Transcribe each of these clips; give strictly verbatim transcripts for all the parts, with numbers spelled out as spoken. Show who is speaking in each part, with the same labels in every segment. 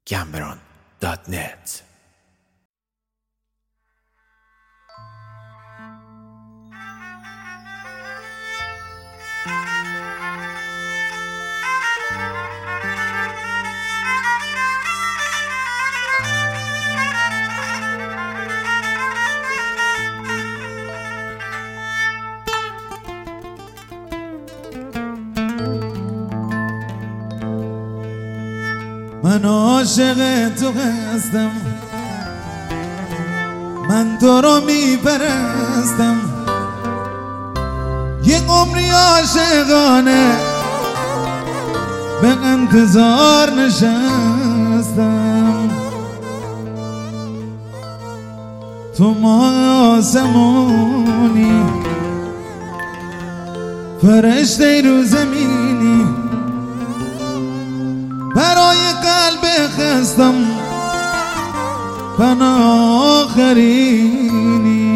Speaker 1: گمبران دات نت.
Speaker 2: من عاشق تو هستم، من تو رو میپرستم، یک عمری عاشقانه به انتظار نشستم. تو ماه آسمونی، فرشته رو زمینی، برای قلب خستم پناه آخرینی.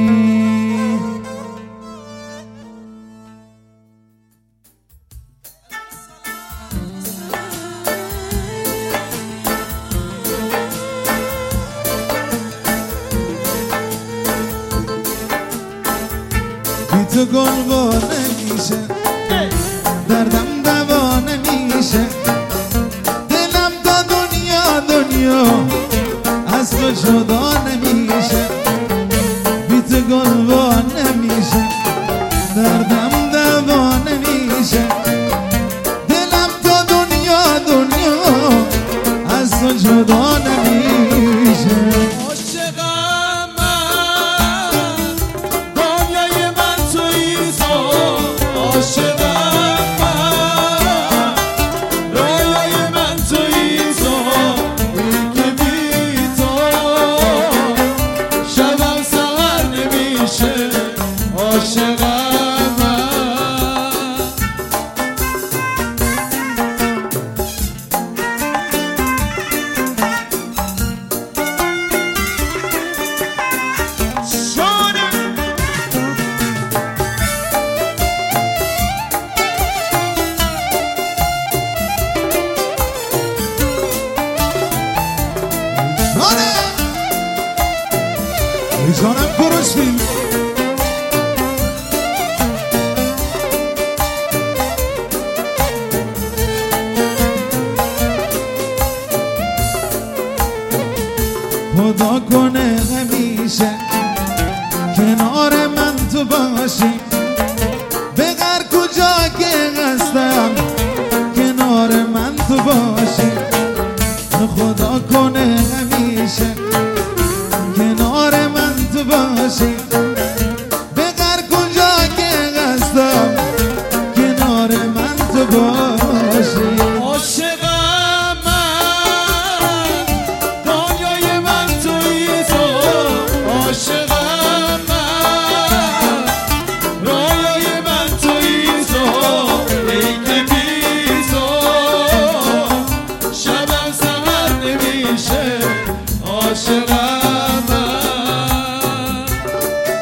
Speaker 2: بی تو گلوا نمیشه، دردم دوا نمیشه، از تو جدا نمیشه، بی تو گلوا نمیشه، دردم دوا نمیشه، دلم تا دنیا دنیا از تو جدا نمیشه.
Speaker 3: عاشقم من، دنیای من تویی تو، عاشقم من، رویای من تویی تو، عاشقم من.
Speaker 2: جانم کروشیم خدا کنه همیشه کنار من تو باشی، به هر کجا که هستم کنار من تو باشی. خدا کنه همیشه کنار من تو باشی، به هر کجا که هستم کنار من تو باشی.
Speaker 3: عاشقم من، دنیای من تویی تو، عاشقم من، رویای من تویی تو، ای که بی تو شبم سحر نمیشه، عاشقم من.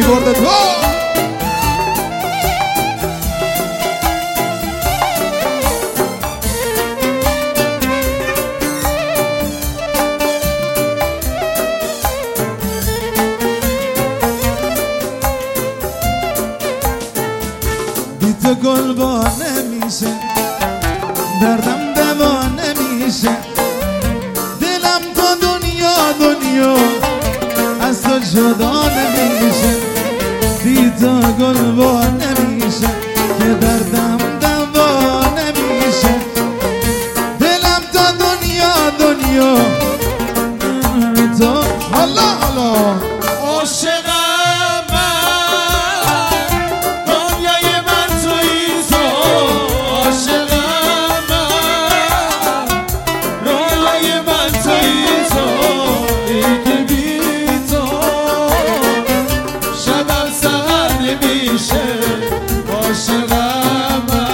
Speaker 2: میبرده تو بی تو گل با نمیشه دردم دوا نمیشه دلم تو دنیا دنیا از تو جدا نمیشه بی تو گل با نمیشه که دردم دوا نمیشه دلم تو دنیا دنیا تو حالا حالا
Speaker 3: عاشقم من دنیای من تویی تو عاشقم من رویای من تویی تو ای که بی تو شبم سحر نمیشه عاشقم من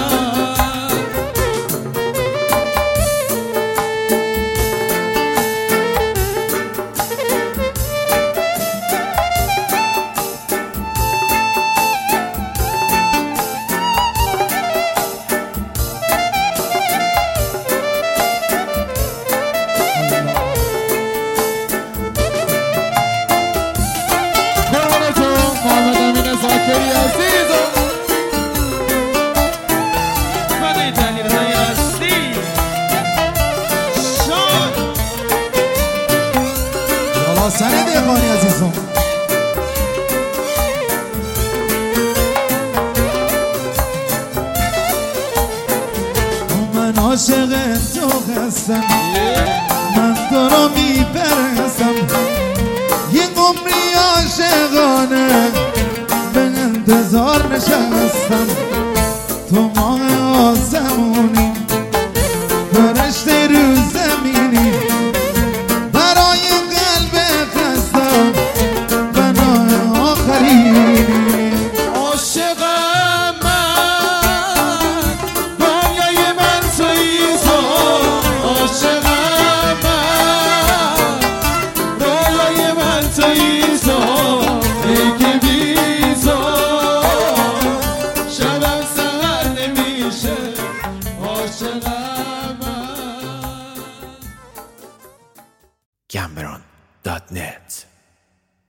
Speaker 3: زاکری عزیزم فدای تحلیل های هستی شان
Speaker 2: حالا سر دهقانی عزیزم من عاشق تو هستم